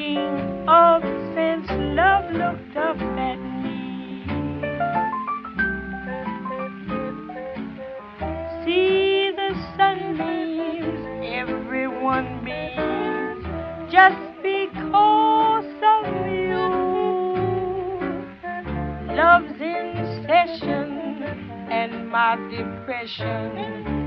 spring of since love looked up at me. See the sunbeams, everyone beams, just because of you. Love's in session and my depression